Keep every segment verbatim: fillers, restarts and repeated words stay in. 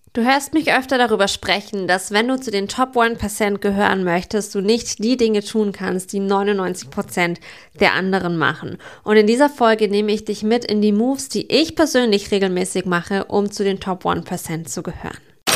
Du hörst mich öfter darüber sprechen, dass wenn du zu den Top one Prozent gehören möchtest, du nicht die Dinge tun kannst, die neunundneunzig Prozent der anderen machen. Und in dieser Folge nehme ich dich mit in die Moves, die ich persönlich regelmäßig mache, um zu den Top one Prozent zu gehören.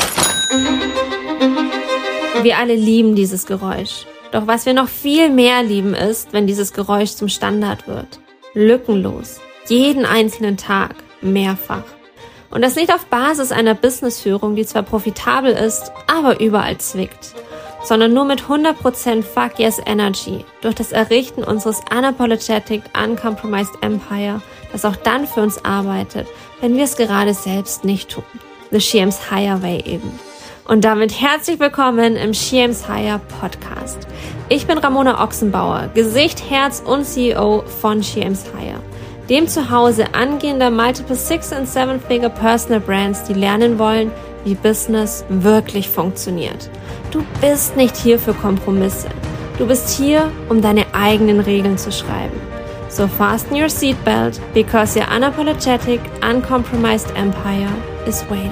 Wir alle lieben dieses Geräusch. Doch was wir noch viel mehr lieben ist, wenn dieses Geräusch zum Standard wird. Lückenlos. Jeden einzelnen Tag. Mehrfach. Und das nicht auf Basis einer Businessführung, die zwar profitabel ist, aber überall zwickt, sondern nur mit hundert Prozent Fuck Yes Energy durch das Errichten unseres Unapologetic, Uncompromised Empire, das auch dann für uns arbeitet, wenn wir es gerade selbst nicht tun. The She Aims Higher Way eben. Und damit herzlich willkommen im She Aims Higher Podcast. Ich bin Ramona Ochsenbauer, Gesicht, Herz und C E O von She Aims Higher. Dem Zuhause angehender Multiple Six- und Seven-Figure Personal Brands, die lernen wollen, wie Business wirklich funktioniert. Du bist nicht hier für Kompromisse. Du bist hier, um deine eigenen Regeln zu schreiben. So fasten your seatbelt, because your unapologetic, uncompromised empire is waiting.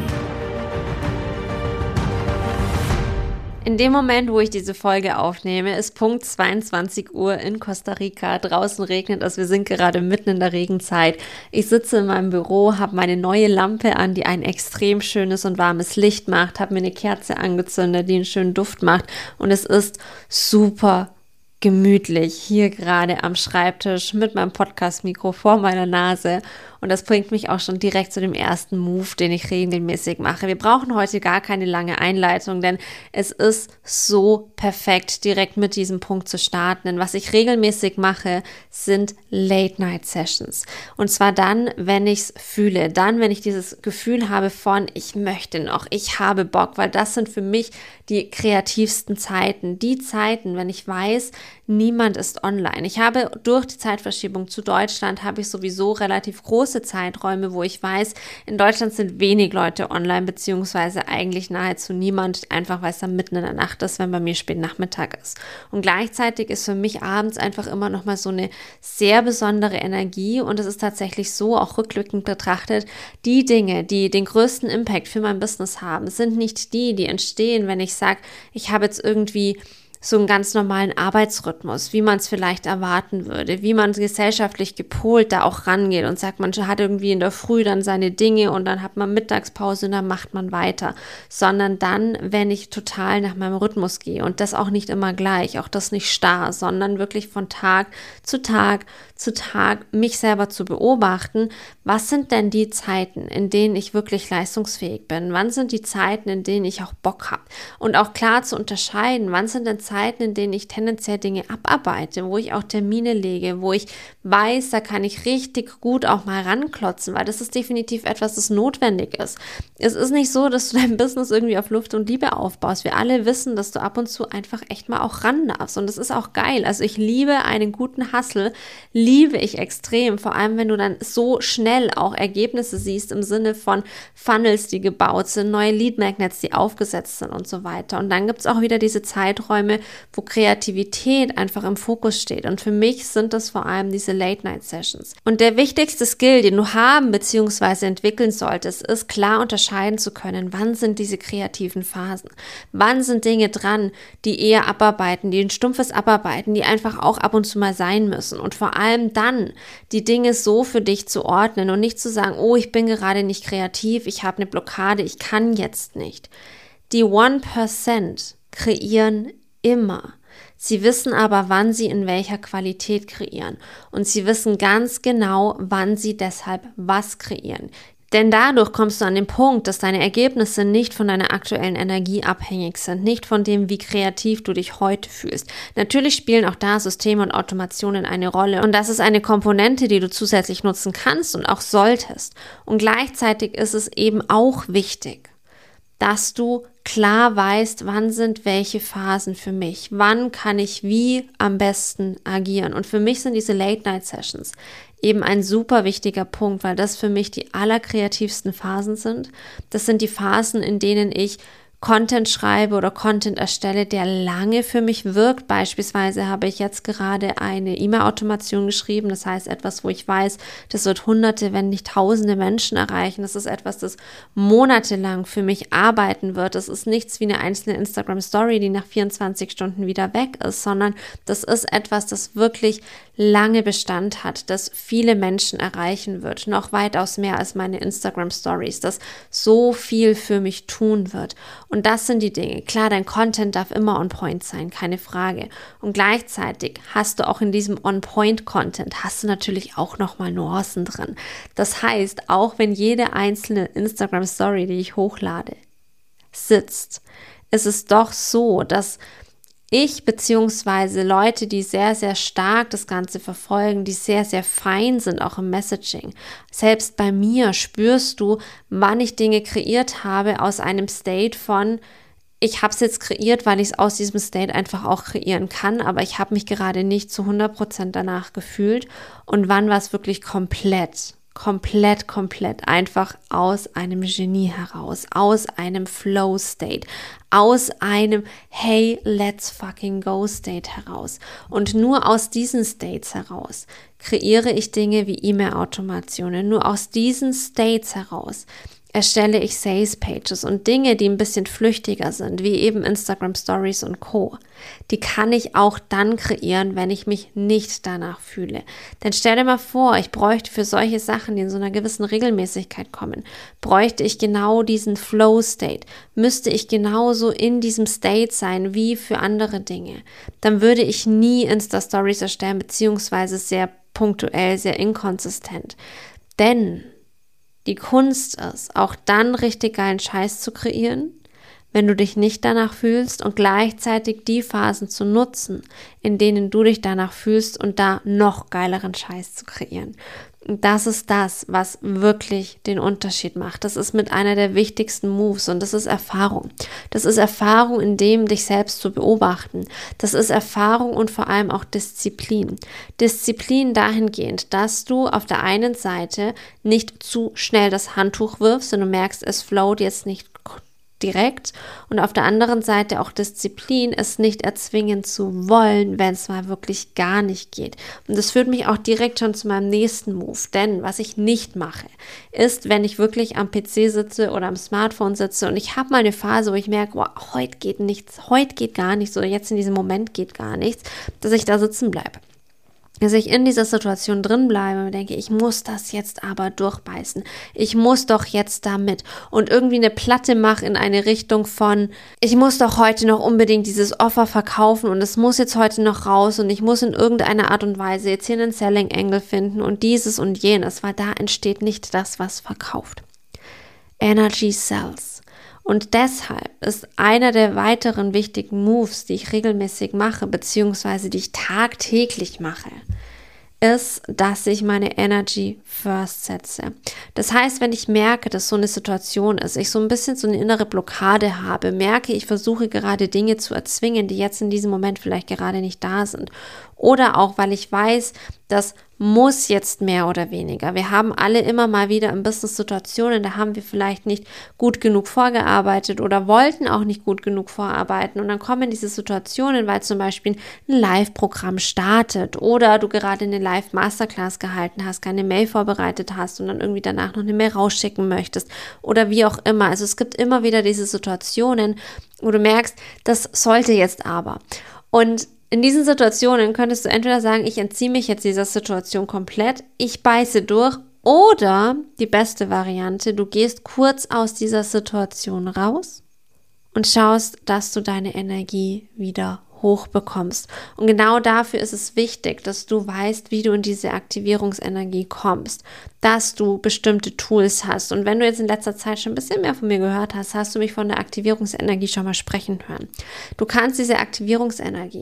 In dem Moment, wo ich diese Folge aufnehme, ist Punkt zweiundzwanzig Uhr in Costa Rica. Draußen regnet es, wir sind gerade mitten in der Regenzeit. Ich sitze in meinem Büro, habe meine neue Lampe an, die ein extrem schönes und warmes Licht macht, habe mir eine Kerze angezündet, die einen schönen Duft macht und es ist super gemütlich hier gerade am Schreibtisch mit meinem Podcast-Mikro vor meiner Nase. Und das bringt mich auch schon direkt zu dem ersten Move, den ich regelmäßig mache. Wir brauchen heute gar keine lange Einleitung, denn es ist so perfekt, direkt mit diesem Punkt zu starten. Denn was ich regelmäßig mache, sind Late-Night-Sessions. Und zwar dann, wenn ich es fühle. Dann, wenn ich dieses Gefühl habe von, ich möchte noch, ich habe Bock. Weil das sind für mich die kreativsten Zeiten. Die Zeiten, wenn ich weiß, niemand ist online. Ich habe durch die Zeitverschiebung zu Deutschland, habe ich sowieso relativ große Zeiträume, wo ich weiß, in Deutschland sind wenig Leute online, beziehungsweise eigentlich nahezu niemand, einfach weil es dann mitten in der Nacht ist, wenn bei mir spät Nachmittag ist. Und gleichzeitig ist für mich abends einfach immer noch mal so eine sehr besondere Energie und es ist tatsächlich so, auch rückblickend betrachtet, die Dinge, die den größten Impact für mein Business haben, sind nicht die, die entstehen, wenn ich sage, ich habe jetzt irgendwie so einen ganz normalen Arbeitsrhythmus, wie man es vielleicht erwarten würde, wie man gesellschaftlich gepolt da auch rangeht und sagt, man hat irgendwie in der Früh dann seine Dinge und dann hat man Mittagspause und dann macht man weiter, sondern dann, wenn ich total nach meinem Rhythmus gehe und das auch nicht immer gleich, auch das nicht starr, sondern wirklich von Tag zu Tag zu Tag mich selber zu beobachten, was sind denn die Zeiten, in denen ich wirklich leistungsfähig bin, wann sind die Zeiten, in denen ich auch Bock habe und auch klar zu unterscheiden, wann sind denn Zeiten, in denen ich tendenziell Dinge abarbeite, wo ich auch Termine lege, wo ich weiß, da kann ich richtig gut auch mal ranklotzen, weil das ist definitiv etwas, das notwendig ist. Es ist nicht so, dass du dein Business irgendwie auf Luft und Liebe aufbaust. Wir alle wissen, dass du ab und zu einfach echt mal auch ran darfst und das ist auch geil. Also ich liebe einen guten Hustle, liebe ich extrem, vor allem wenn du dann so schnell auch Ergebnisse siehst im Sinne von Funnels, die gebaut sind, neue Lead Magnets, die aufgesetzt sind und so weiter. Und dann gibt es auch wieder diese Zeiträume, wo Kreativität einfach im Fokus steht. Und für mich sind das vor allem diese Late-Night-Sessions. Und der wichtigste Skill, den du haben bzw. entwickeln solltest, ist klar unterscheiden zu können, wann sind diese kreativen Phasen, wann sind Dinge dran, die eher abarbeiten, die ein stumpfes Abarbeiten, die einfach auch ab und zu mal sein müssen. Und vor allem dann die Dinge so für dich zu ordnen und nicht zu sagen, oh, ich bin gerade nicht kreativ, ich habe eine Blockade, ich kann jetzt nicht. Die one Percent kreieren immer. Sie wissen aber, wann sie in welcher Qualität kreieren. Und sie wissen ganz genau, wann sie deshalb was kreieren. Denn dadurch kommst du an den Punkt, dass deine Ergebnisse nicht von deiner aktuellen Energie abhängig sind, nicht von dem, wie kreativ du dich heute fühlst. Natürlich spielen auch da Systeme und Automationen eine Rolle und das ist eine Komponente, die du zusätzlich nutzen kannst und auch solltest. Und gleichzeitig ist es eben auch wichtig, dass du klar weißt, wann sind welche Phasen für mich, wann kann ich wie am besten agieren. Und für mich sind diese Late-Night-Sessions eben ein super wichtiger Punkt, weil das für mich die allerkreativsten Phasen sind. Das sind die Phasen, in denen ich Content schreibe oder Content erstelle, der lange für mich wirkt. Beispielsweise habe ich jetzt gerade eine E-Mail-Automation geschrieben. Das heißt etwas, wo ich weiß, das wird hunderte, wenn nicht tausende Menschen erreichen. Das ist etwas, das monatelang für mich arbeiten wird. Das ist nichts wie eine einzelne Instagram-Story, die nach vierundzwanzig Stunden wieder weg ist, sondern das ist etwas, das wirklich lange Bestand hat, das viele Menschen erreichen wird. Noch weitaus mehr als meine Instagram-Stories, das so viel für mich tun wird. Und das sind die Dinge. Klar, dein Content darf immer on point sein, keine Frage. Und gleichzeitig hast du auch in diesem on-point-Content, hast du natürlich auch nochmal Nuancen drin. Das heißt, auch wenn jede einzelne Instagram-Story, die ich hochlade, sitzt, ist es doch so, dass ich beziehungsweise Leute, die sehr, sehr stark das Ganze verfolgen, die sehr, sehr fein sind, auch im Messaging. Selbst bei mir spürst du, wann ich Dinge kreiert habe aus einem State von, ich habe es jetzt kreiert, weil ich es aus diesem State einfach auch kreieren kann, aber ich habe mich gerade nicht zu hundert Prozent danach gefühlt und wann war es wirklich komplett. Komplett, komplett einfach aus einem Genie heraus, aus einem Flow-State, aus einem Hey, let's fucking go State heraus. Und nur aus diesen States heraus kreiere ich Dinge wie E-Mail-Automationen. Nur aus diesen States heraus erstelle ich Sales Pages und Dinge, die ein bisschen flüchtiger sind, wie eben Instagram Stories und Co. Die kann ich auch dann kreieren, wenn ich mich nicht danach fühle. Denn stell dir mal vor, ich bräuchte für solche Sachen, die in so einer gewissen Regelmäßigkeit kommen, bräuchte ich genau diesen Flow State, müsste ich genauso in diesem State sein wie für andere Dinge. Dann würde ich nie Insta Stories erstellen, beziehungsweise sehr punktuell, sehr inkonsistent. Denn die Kunst ist, auch dann richtig geilen Scheiß zu kreieren, wenn du dich nicht danach fühlst und gleichzeitig die Phasen zu nutzen, in denen du dich danach fühlst und da noch geileren Scheiß zu kreieren. Und das ist das, was wirklich den Unterschied macht. Das ist mit einer der wichtigsten Moves und das ist Erfahrung. Das ist Erfahrung in dem, dich selbst zu beobachten. Das ist Erfahrung und vor allem auch Disziplin. Disziplin dahingehend, dass du auf der einen Seite nicht zu schnell das Handtuch wirfst und du merkst, es float jetzt nicht direkt und auf der anderen Seite auch Disziplin, es nicht erzwingen zu wollen, wenn es mal wirklich gar nicht geht. Und das führt mich auch direkt schon zu meinem nächsten Move, denn was ich nicht mache, ist, wenn ich wirklich am P C sitze oder am Smartphone sitze und ich habe mal eine Phase, wo ich merke, wow, heute geht nichts, heute geht gar nichts oder jetzt in diesem Moment geht gar nichts, dass ich da sitzen bleibe. Dass ich in dieser Situation drin bleibe und denke, ich muss das jetzt aber durchbeißen. Ich muss doch jetzt damit und irgendwie eine Platte mache in eine Richtung von, ich muss doch heute noch unbedingt dieses Offer verkaufen und es muss jetzt heute noch raus und ich muss in irgendeiner Art und Weise jetzt hier einen Selling Angle finden und dieses und jenes, weil da entsteht nicht das, was verkauft. Energy sells. Und deshalb ist einer der weiteren wichtigen Moves, die ich regelmäßig mache, beziehungsweise die ich tagtäglich mache, ist, dass ich meine Energy first setze. Das heißt, wenn ich merke, dass so eine Situation ist, ich so ein bisschen so eine innere Blockade habe, merke, ich versuche gerade Dinge zu erzwingen, die jetzt in diesem Moment vielleicht gerade nicht da sind. Oder auch, weil ich weiß, das muss jetzt mehr oder weniger. Wir haben alle immer mal wieder in Business-Situationen, da haben wir vielleicht nicht gut genug vorgearbeitet oder wollten auch nicht gut genug vorarbeiten. Und dann kommen diese Situationen, weil zum Beispiel ein Live-Programm startet oder du gerade eine Live-Masterclass gehalten hast, keine Mail vorbereitet hast und dann irgendwie danach noch eine Mail rausschicken möchtest oder wie auch immer. Also es gibt immer wieder diese Situationen, wo du merkst, das sollte jetzt aber. Und in diesen Situationen könntest du entweder sagen, ich entziehe mich jetzt dieser Situation komplett, ich beiße durch, oder die beste Variante, du gehst kurz aus dieser Situation raus und schaust, dass du deine Energie wieder hochbekommst. Und genau dafür ist es wichtig, dass du weißt, wie du in diese Aktivierungsenergie kommst, dass du bestimmte Tools hast. Und wenn du jetzt in letzter Zeit schon ein bisschen mehr von mir gehört hast, hast du mich von der Aktivierungsenergie schon mal sprechen hören. Du kannst diese Aktivierungsenergie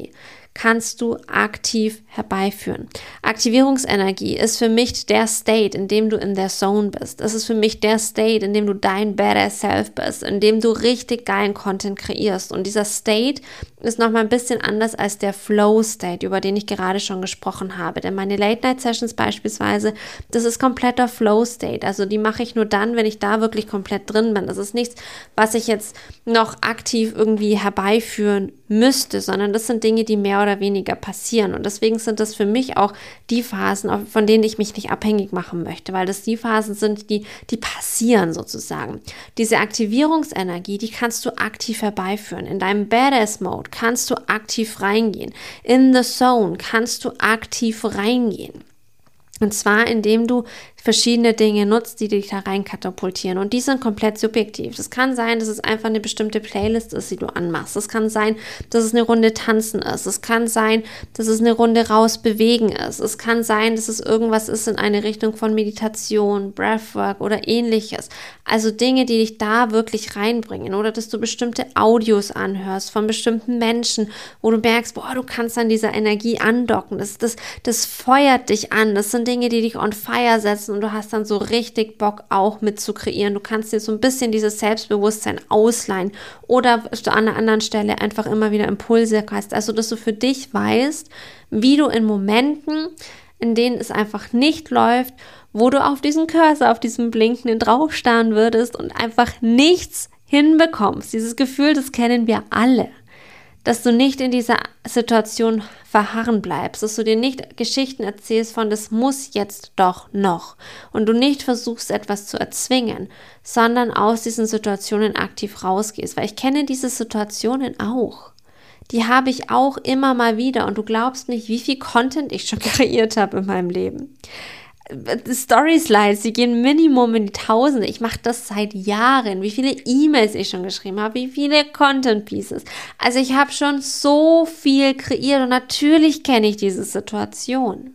kannst du aktiv herbeiführen. Aktivierungsenergie ist für mich der State, in dem du in der Zone bist. Es ist für mich der State, in dem du dein Badass Self bist, in dem du richtig geilen Content kreierst. Und dieser State ist nochmal ein bisschen anders als der Flow State, über den ich gerade schon gesprochen habe. Denn meine Late-Night-Sessions beispielsweise, das ist kompletter Flow State. Also die mache ich nur dann, wenn ich da wirklich komplett drin bin. Das ist nichts, was ich jetzt noch aktiv irgendwie herbeiführen müsste, sondern das sind Dinge, die mehr oder weniger passieren. Und deswegen sind das für mich auch die Phasen, von denen ich mich nicht abhängig machen möchte, weil das die Phasen sind, die, die passieren sozusagen. Diese Aktivierungsenergie, die kannst du aktiv herbeiführen. In deinem Badass-Mode kannst du aktiv reingehen. In the Zone kannst du aktiv reingehen. Und zwar, indem du verschiedene Dinge nutzt, die dich da rein katapultieren. Und die sind komplett subjektiv. Das kann sein, dass es einfach eine bestimmte Playlist ist, die du anmachst. Es kann sein, dass es eine Runde Tanzen ist. Es kann sein, dass es eine Runde rausbewegen ist. Es kann sein, dass es irgendwas ist in eine Richtung von Meditation, Breathwork oder ähnliches. Also Dinge, die dich da wirklich reinbringen. Oder dass du bestimmte Audios anhörst von bestimmten Menschen, wo du merkst, boah, du kannst an dieser Energie andocken. Das, das, das feuert dich an. Das sind Dinge, die dich on fire setzen. Und du hast dann so richtig Bock auch mit zu kreieren. Du kannst dir so ein bisschen dieses Selbstbewusstsein ausleihen oder dass du an einer anderen Stelle einfach immer wieder Impulse hast. Also, dass du für dich weißt, wie du in Momenten, in denen es einfach nicht läuft, wo du auf diesen Cursor, auf diesen blinkenden draufstarren würdest und einfach nichts hinbekommst. Dieses Gefühl, das kennen wir alle. Dass du nicht in dieser Situation verharren bleibst, dass du dir nicht Geschichten erzählst von, das muss jetzt doch noch und du nicht versuchst, etwas zu erzwingen, sondern aus diesen Situationen aktiv rausgehst, weil ich kenne diese Situationen auch. Die habe ich auch immer mal wieder und du glaubst nicht, wie viel Content ich schon kreiert habe in meinem Leben. Story-Slides, die gehen Minimum in die Tausende. Ich mache das seit Jahren. Wie viele E-Mails ich schon geschrieben habe, wie viele Content-Pieces. Also ich habe schon so viel kreiert und natürlich kenne ich diese Situation.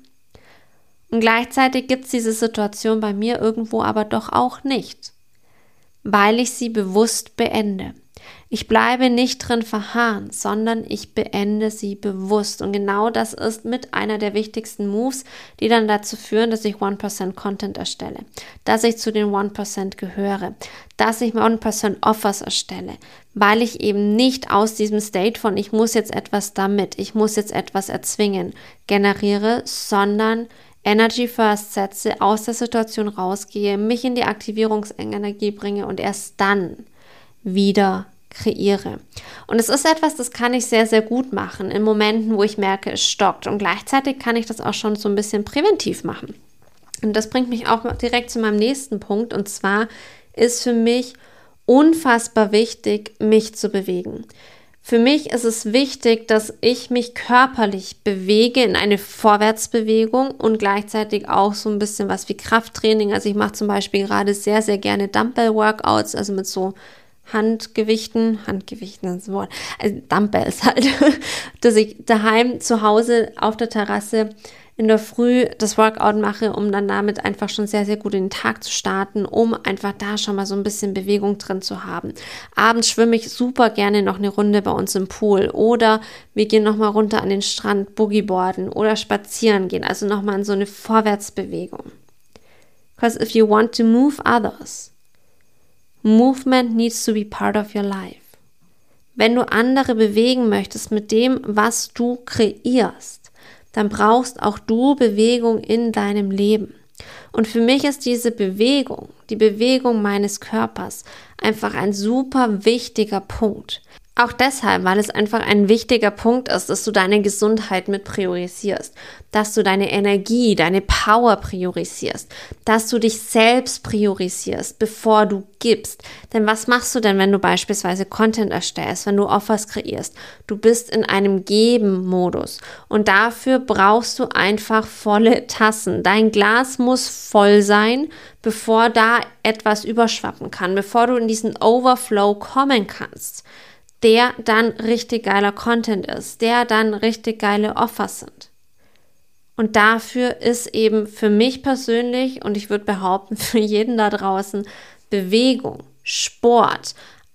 Und gleichzeitig gibt es diese Situation bei mir irgendwo aber doch auch nicht, weil ich sie bewusst beende. Ich bleibe nicht drin verharren, sondern ich beende sie bewusst. Und genau das ist mit einer der wichtigsten Moves, die dann dazu führen, dass ich one percent Content erstelle, dass ich zu den one percent gehöre, dass ich one percent Offers erstelle, weil ich eben nicht aus diesem State von ich muss jetzt etwas damit, ich muss jetzt etwas erzwingen, generiere, sondern Energy First setze, aus der Situation rausgehe, mich in die Aktivierungsenergie bringe und erst dann wieder kreiere. Und es ist etwas, das kann ich sehr, sehr gut machen in Momenten, wo ich merke, es stockt. Und gleichzeitig kann ich das auch schon so ein bisschen präventiv machen. Und das bringt mich auch direkt zu meinem nächsten Punkt. Und zwar ist für mich unfassbar wichtig, mich zu bewegen. Für mich ist es wichtig, dass ich mich körperlich bewege in eine Vorwärtsbewegung und gleichzeitig auch so ein bisschen was wie Krafttraining. Also ich mache zum Beispiel gerade sehr, sehr gerne Dumbbell-Workouts, also mit so Handgewichten, Handgewichten ist das Wort, also Dumbbells halt, dass ich daheim zu Hause auf der Terrasse in der Früh das Workout mache, um dann damit einfach schon sehr, sehr gut in den Tag zu starten, um einfach da schon mal so ein bisschen Bewegung drin zu haben. Abends schwimme ich super gerne noch eine Runde bei uns im Pool oder wir gehen nochmal runter an den Strand, Boogieboarden oder spazieren gehen, also nochmal in so eine Vorwärtsbewegung. Because if you want to move others, movement needs to be part of your life. Wenn du andere bewegen möchtest mit dem, was du kreierst, dann brauchst auch du Bewegung in deinem Leben. Und für mich ist diese Bewegung, die Bewegung meines Körpers, einfach ein super wichtiger Punkt. Auch deshalb, weil es einfach ein wichtiger Punkt ist, dass du deine Gesundheit mit priorisierst, dass du deine Energie, deine Power priorisierst, dass du dich selbst priorisierst, bevor du gibst. Denn was machst du denn, wenn du beispielsweise Content erstellst, wenn du Offers kreierst? Du bist in einem Geben-Modus und dafür brauchst du einfach volle Tassen. Dein Glas muss voll sein, bevor da etwas überschwappen kann, bevor du in diesen Overflow kommen kannst, der dann richtig geiler Content ist, der dann richtig geile Offers sind. Und dafür ist eben für mich persönlich und ich würde behaupten für jeden da draußen Bewegung, Sport,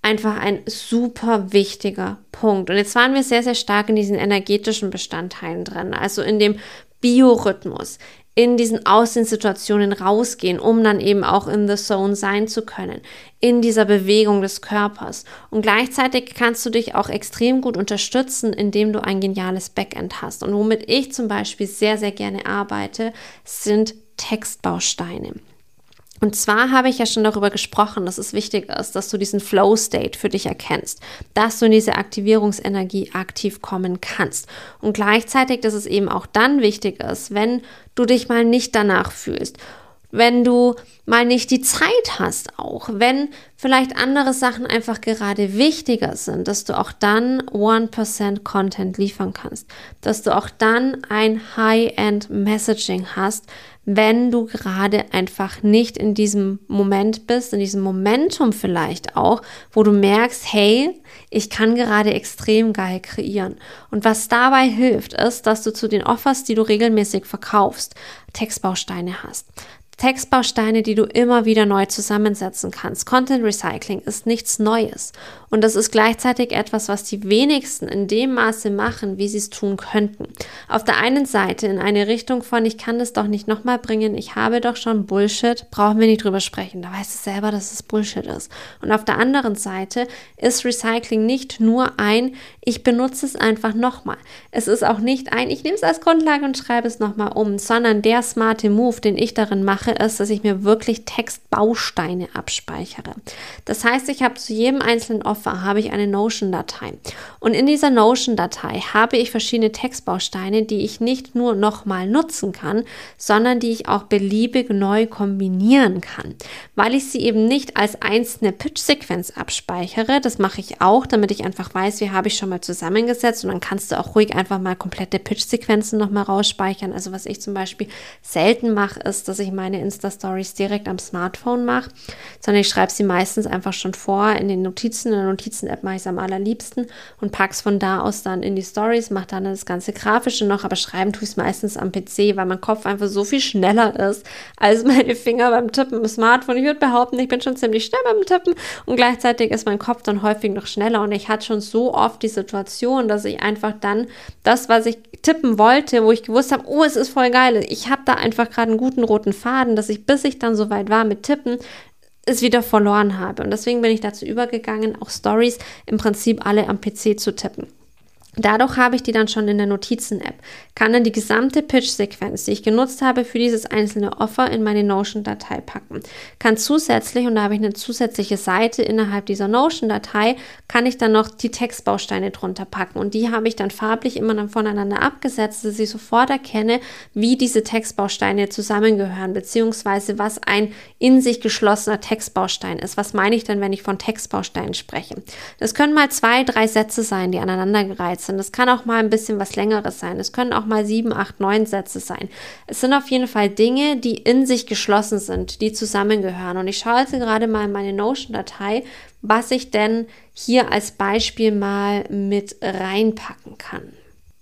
einfach ein super wichtiger Punkt. Und jetzt waren wir sehr, sehr stark in diesen energetischen Bestandteilen drin, also in dem Biorhythmus, in diesen Außensituationen rausgehen, um dann eben auch in the zone sein zu können, in dieser Bewegung des Körpers. Und gleichzeitig kannst du dich auch extrem gut unterstützen, indem du ein geniales Backend hast. Und womit ich zum Beispiel sehr, sehr gerne arbeite, sind Textbausteine. Und zwar habe ich ja schon darüber gesprochen, dass es wichtig ist, dass du diesen Flow-State für dich erkennst, dass du in diese Aktivierungsenergie aktiv kommen kannst. Und gleichzeitig, dass es eben auch dann wichtig ist, wenn du dich mal nicht danach fühlst, wenn du mal nicht die Zeit hast auch, wenn vielleicht andere Sachen einfach gerade wichtiger sind, dass du auch dann one percent Content liefern kannst, dass du auch dann ein High-End Messaging hast, wenn du gerade einfach nicht in diesem Moment bist, in diesem Momentum vielleicht auch, wo du merkst, hey, ich kann gerade extrem geil kreieren. Und was dabei hilft, ist, dass du zu den Offers, die du regelmäßig verkaufst, Textbausteine hast. Textbausteine, die du immer wieder neu zusammensetzen kannst. Content Recycling ist nichts Neues und das ist gleichzeitig etwas, was die wenigsten in dem Maße machen, wie sie es tun könnten. Auf der einen Seite in eine Richtung von, ich kann das doch nicht nochmal bringen, ich habe doch schon Bullshit, brauchen wir nicht drüber sprechen, da weißt du selber, dass es Bullshit ist. Und auf der anderen Seite ist Recycling nicht nur ein, ich benutze es einfach nochmal. Es ist auch nicht ein, ich nehme es als Grundlage und schreibe es nochmal um, sondern der smarte Move, den ich darin mache, ist, dass ich mir wirklich Textbausteine abspeichere. Das heißt, ich habe zu jedem einzelnen Offer habe ich eine Notion-Datei und in dieser Notion-Datei habe ich verschiedene Textbausteine, die ich nicht nur nochmal nutzen kann, sondern die ich auch beliebig neu kombinieren kann, weil ich sie eben nicht als einzelne Pitch-Sequenz abspeichere. Das mache ich auch, damit ich einfach weiß, wie habe ich schon mal zusammengesetzt und dann kannst du auch ruhig einfach mal komplette Pitch-Sequenzen nochmal rausspeichern. Also was ich zum Beispiel selten mache, ist, dass ich meine Insta-Stories direkt am Smartphone mache, sondern ich schreibe sie meistens einfach schon vor in den Notizen. In der Notizen-App mache ich es am allerliebsten und packe es von da aus dann in die Stories, mache dann das ganze Grafische noch, aber schreiben tue ich es meistens am P C, weil mein Kopf einfach so viel schneller ist als meine Finger beim Tippen im Smartphone. Ich würde behaupten, ich bin schon ziemlich schnell beim Tippen und gleichzeitig ist mein Kopf dann häufig noch schneller und ich hatte schon so oft die Situation, dass ich einfach dann das, was ich tippen wollte, wo ich gewusst habe, oh, es ist voll geil, ich habe da einfach gerade einen guten roten Faden, dass ich, bis ich dann soweit war mit Tippen, es wieder verloren habe. Und deswegen bin ich dazu übergegangen, auch Stories im Prinzip alle am P C zu tippen. Dadurch habe ich die dann schon in der Notizen-App, kann dann die gesamte Pitch-Sequenz, die ich genutzt habe für dieses einzelne Offer, in meine Notion-Datei packen. Kann zusätzlich, und da habe ich eine zusätzliche Seite innerhalb dieser Notion-Datei, kann ich dann noch die Textbausteine drunter packen und die habe ich dann farblich immer dann voneinander abgesetzt, dass ich sofort erkenne, wie diese Textbausteine zusammengehören, beziehungsweise was ein in sich geschlossener Textbaustein ist. Was meine ich denn, wenn ich von Textbausteinen spreche? Das können mal zwei, drei Sätze sein, die aneinandergereiht sind. Das kann auch mal ein bisschen was Längeres sein. Es können auch mal sieben, acht, neun Sätze sein. Es sind auf jeden Fall Dinge, die in sich geschlossen sind, die zusammengehören. Und ich schaue jetzt gerade mal in meine Notion-Datei, was ich denn hier als Beispiel mal mit reinpacken kann.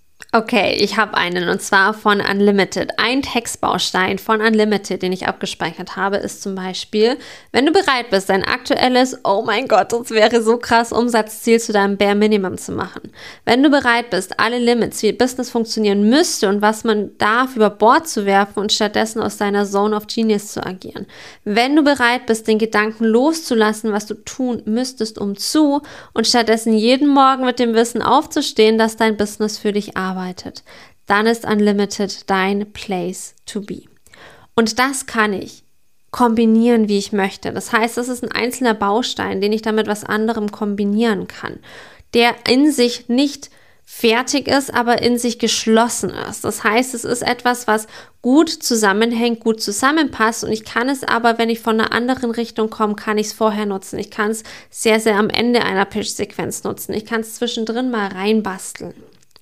Okay, ich habe einen und zwar von Unlimited. Ein Textbaustein von Unlimited, den ich abgespeichert habe, ist zum Beispiel, wenn du bereit bist, dein aktuelles, oh mein Gott, das wäre so krass, Umsatzziel zu deinem Bare Minimum zu machen. Wenn du bereit bist, alle Limits, wie Business funktionieren müsste und was man darf, über Bord zu werfen und stattdessen aus deiner Zone of Genius zu agieren. Wenn du bereit bist, den Gedanken loszulassen, was du tun müsstest, um zu und stattdessen jeden Morgen mit dem Wissen aufzustehen, dass dein Business für dich arbeitet. Dann ist Unlimited dein Place to be. Und das kann ich kombinieren, wie ich möchte. Das heißt, es ist ein einzelner Baustein, den ich dann mit was anderem kombinieren kann, der in sich nicht fertig ist, aber in sich geschlossen ist. Das heißt, es ist etwas, was gut zusammenhängt, gut zusammenpasst und ich kann es aber, wenn ich von einer anderen Richtung komme, kann ich es vorher nutzen. Ich kann es sehr, sehr am Ende einer Pitch-Sequenz nutzen. Ich kann es zwischendrin mal reinbasteln.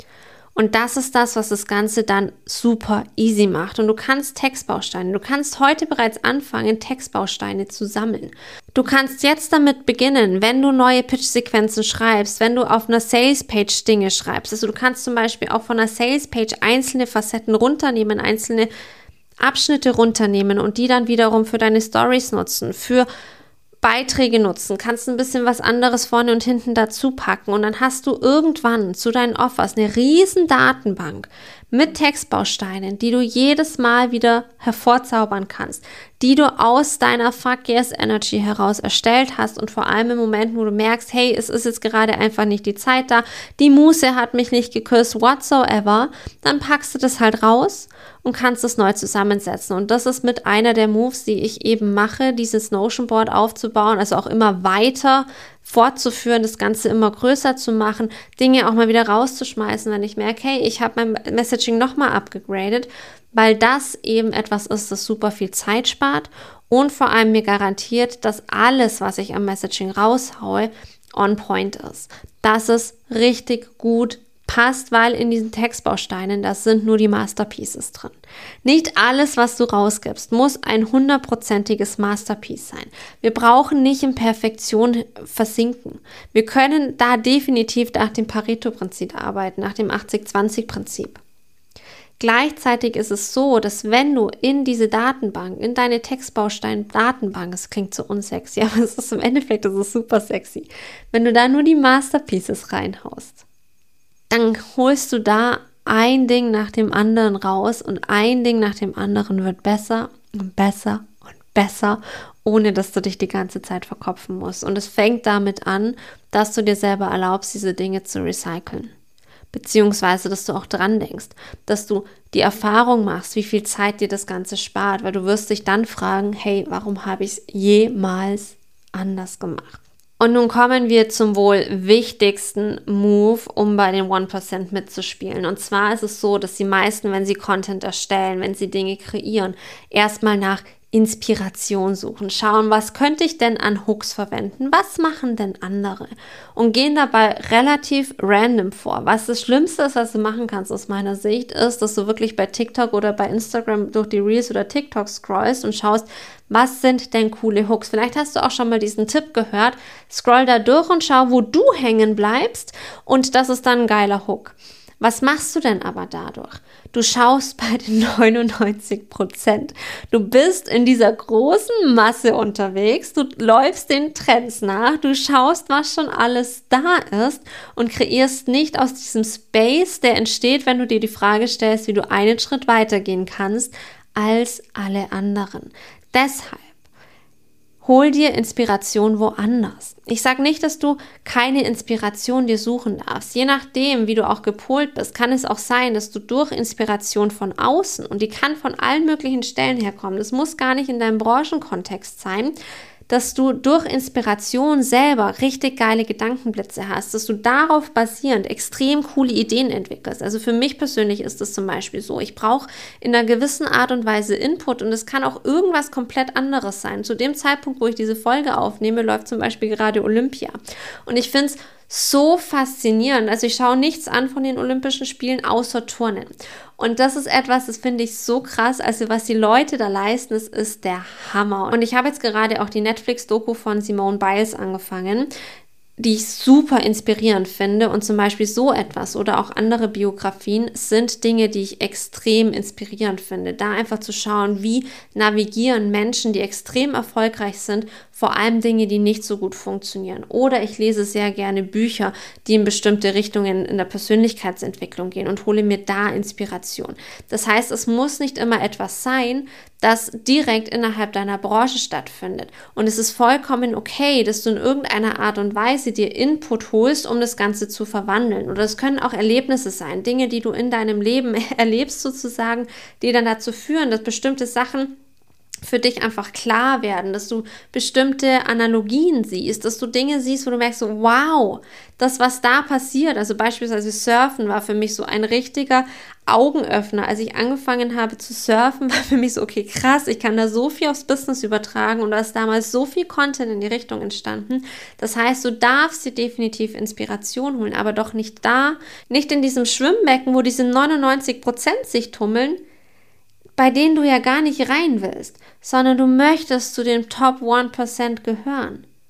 Und das ist das, was das Ganze dann super easy macht. Und du kannst Textbausteine, du kannst heute bereits anfangen, Textbausteine zu sammeln. Du kannst jetzt damit beginnen, wenn du neue Pitch-Sequenzen schreibst, wenn du auf einer Sales-Page Dinge schreibst. Also du kannst zum Beispiel auch von einer Sales-Page einzelne Facetten runternehmen, einzelne Abschnitte runternehmen und die dann wiederum für deine Stories nutzen, für Beiträge nutzen, kannst ein bisschen was anderes vorne und hinten dazu packen und dann hast du irgendwann zu deinen Offers eine riesen Datenbank mit Textbausteinen, die du jedes Mal wieder hervorzaubern kannst, die du aus deiner Fuck Yes Energy heraus erstellt hast und vor allem im Moment, wo du merkst, hey, es ist jetzt gerade einfach nicht die Zeit da, die Muse hat mich nicht geküsst, whatsoever, dann packst du das halt raus und kannst es neu zusammensetzen. Und das ist mit einer der Moves, die ich eben mache, dieses Notion Board aufzubauen, also auch immer weiter fortzuführen, das Ganze immer größer zu machen, Dinge auch mal wieder rauszuschmeißen, wenn ich merke, hey, ich habe mein Messaging nochmal abgegradet, weil das eben etwas ist, das super viel Zeit spart und vor allem mir garantiert, dass alles, was ich am Messaging raushaue, on point ist. Dass es richtig gut passt, weil in diesen Textbausteinen, das sind nur die Masterpieces drin. Nicht alles, was du rausgibst, muss ein hundertprozentiges Masterpiece sein. Wir brauchen nicht in Perfektion versinken. Wir können da definitiv nach dem Pareto-Prinzip arbeiten, nach dem achtzig zwanzig Prinzip. Gleichzeitig ist es so, dass wenn du in diese Datenbank, in deine Textbaustein-Datenbank, es klingt so unsexy, aber es ist im Endeffekt, es ist super sexy, wenn du da nur die Masterpieces reinhaust, dann holst du da ein Ding nach dem anderen raus und ein Ding nach dem anderen wird besser und besser und besser, ohne dass du dich die ganze Zeit verkopfen musst. Und es fängt damit an, dass du dir selber erlaubst, diese Dinge zu recyceln. Beziehungsweise, dass du auch dran denkst, dass du die Erfahrung machst, wie viel Zeit dir das Ganze spart, weil du wirst dich dann fragen, hey, warum habe ich es jemals anders gemacht? Und nun kommen wir zum wohl wichtigsten Move, um bei den one percent mitzuspielen. Und zwar ist es so, dass die meisten, wenn sie Content erstellen, wenn sie Dinge kreieren, erstmal nach Inspiration suchen, schauen, was könnte ich denn an Hooks verwenden, was machen denn andere und gehen dabei relativ random vor. Was das Schlimmste ist, was du machen kannst aus meiner Sicht, ist, dass du wirklich bei TikTok oder bei Instagram durch die Reels oder TikTok scrollst und schaust, was sind denn coole Hooks? Vielleicht hast du auch schon mal diesen Tipp gehört, scroll da durch und schau, wo du hängen bleibst und das ist dann ein geiler Hook. Was machst du denn aber dadurch? Du schaust bei den neunundneunzig Prozent. Du bist in dieser großen Masse unterwegs, du läufst den Trends nach, du schaust, was schon alles da ist und kreierst nicht aus diesem Space, der entsteht, wenn du dir die Frage stellst, wie du einen Schritt weitergehen kannst als alle anderen. Deshalb hol dir Inspiration woanders. Ich sage nicht, dass du keine Inspiration dir suchen darfst. Je nachdem, wie du auch gepolt bist, kann es auch sein, dass du durch Inspiration von außen, und die kann von allen möglichen Stellen herkommen, das muss gar nicht in deinem Branchenkontext sein, dass du durch Inspiration selber richtig geile Gedankenblitze hast, dass du darauf basierend extrem coole Ideen entwickelst. Also für mich persönlich ist es zum Beispiel so, ich brauche in einer gewissen Art und Weise Input und es kann auch irgendwas komplett anderes sein. Zu dem Zeitpunkt, wo ich diese Folge aufnehme, läuft zum Beispiel gerade Olympia und ich finde es so faszinierend. Also ich schaue nichts an von den Olympischen Spielen außer Turnen. Und das ist etwas, das finde ich so krass. Also was die Leute da leisten, das ist der Hammer. Und ich habe jetzt gerade auch die Netflix-Doku von Simone Biles angefangen, die ich super inspirierend finde. Und zum Beispiel so etwas oder auch andere Biografien sind Dinge, die ich extrem inspirierend finde. Da einfach zu schauen, wie navigieren Menschen, die extrem erfolgreich sind, vor allem Dinge, die nicht so gut funktionieren. Oder ich lese sehr gerne Bücher, die in bestimmte Richtungen in der Persönlichkeitsentwicklung gehen und hole mir da Inspiration. Das heißt, es muss nicht immer etwas sein, das direkt innerhalb deiner Branche stattfindet. Und es ist vollkommen okay, dass du in irgendeiner Art und Weise dir Input holst, um das Ganze zu verwandeln. Oder es können auch Erlebnisse sein, Dinge, die du in deinem Leben erlebst sozusagen, die dann dazu führen, dass bestimmte Sachen für dich einfach klar werden, dass du bestimmte Analogien siehst, dass du Dinge siehst, wo du merkst, so, wow, das, was da passiert, also beispielsweise Surfen war für mich so ein richtiger Augenöffner. Als ich angefangen habe zu surfen, war für mich so, okay, krass, ich kann da so viel aufs Business übertragen und da ist damals so viel Content in die Richtung entstanden. Das heißt, du darfst dir definitiv Inspiration holen, aber doch nicht da, nicht in diesem Schwimmbecken, wo diese neunundneunzig Prozent sich tummeln, bei denen du ja gar nicht rein willst, sondern du möchtest zu dem Top one Percent gehören.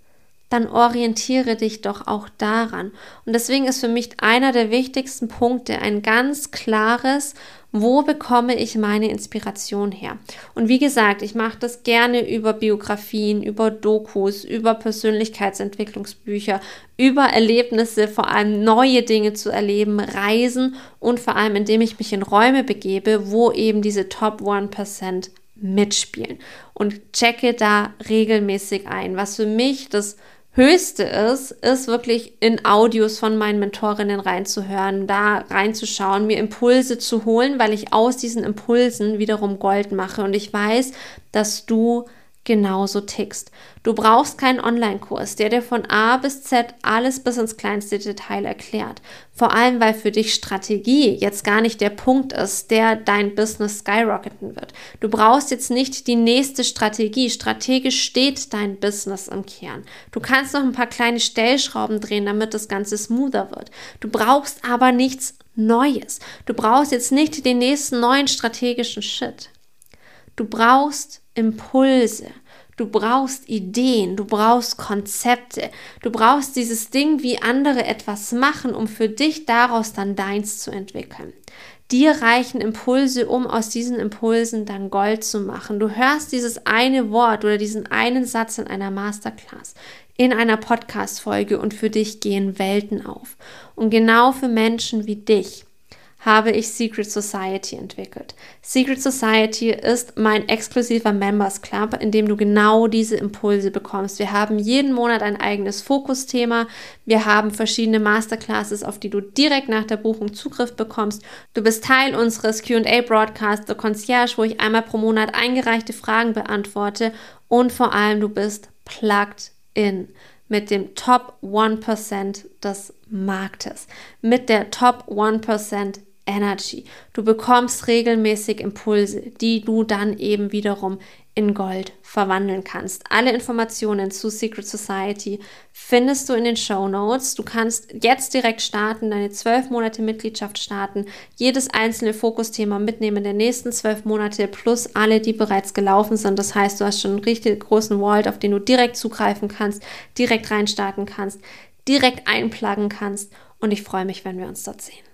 dann orientiere dich doch auch daran. Und deswegen ist für mich einer der wichtigsten Punkte ein ganz klares, wo bekomme ich meine Inspiration her? Und wie gesagt, ich mache das gerne über Biografien, über Dokus, über Persönlichkeitsentwicklungsbücher, über Erlebnisse, vor allem neue Dinge zu erleben, Reisen und vor allem, indem ich mich in Räume begebe, wo eben diese Top one Percent mitspielen. Und checke da regelmäßig ein. Was für mich das Höchste ist, ist wirklich in Audios von meinen Mentorinnen reinzuhören, da reinzuschauen, mir Impulse zu holen, weil ich aus diesen Impulsen wiederum Gold mache. Und ich weiß, dass du genauso tickst. Du brauchst keinen Online-Kurs, der dir von A bis Z alles bis ins kleinste Detail erklärt. Vor allem, weil für dich Strategie jetzt gar nicht der Punkt ist, der dein Business skyrocketen wird. Du brauchst jetzt nicht die nächste Strategie. Strategisch steht dein Business im Kern. Du kannst noch ein paar kleine Stellschrauben drehen, damit das Ganze smoother wird. Du brauchst aber nichts Neues. Du brauchst jetzt nicht den nächsten neuen strategischen Shit. Du brauchst Impulse, du brauchst Ideen, du brauchst Konzepte, du brauchst dieses Ding, wie andere etwas machen, um für dich daraus dann deins zu entwickeln. Dir reichen Impulse, um aus diesen Impulsen dann Gold zu machen. Du hörst dieses eine Wort oder diesen einen Satz in einer Masterclass, in einer Podcast-Folge und für dich gehen Welten auf. Und genau für Menschen wie dich habe ich Secret Society entwickelt. Secret Society ist mein exklusiver Members Club, in dem du genau diese Impulse bekommst. Wir haben jeden Monat ein eigenes Fokusthema. Wir haben verschiedene Masterclasses, auf die du direkt nach der Buchung Zugriff bekommst. Du bist Teil unseres Q and A Broadcast, The Concierge, wo ich einmal pro Monat eingereichte Fragen beantworte. Und vor allem, du bist plugged in mit dem Top one Percent des Marktes, mit der Top one Percent Energy. Du bekommst regelmäßig Impulse, die du dann eben wiederum in Gold verwandeln kannst. Alle Informationen zu Secret Society findest du in den Shownotes. Du kannst jetzt direkt starten, deine zwölf Monate Mitgliedschaft starten, jedes einzelne Fokusthema mitnehmen der nächsten zwölf Monate plus alle, die bereits gelaufen sind. Das heißt, du hast schon einen richtig großen Vault, auf den du direkt zugreifen kannst, direkt reinstarten kannst, direkt einpluggen kannst und ich freue mich, wenn wir uns dort sehen.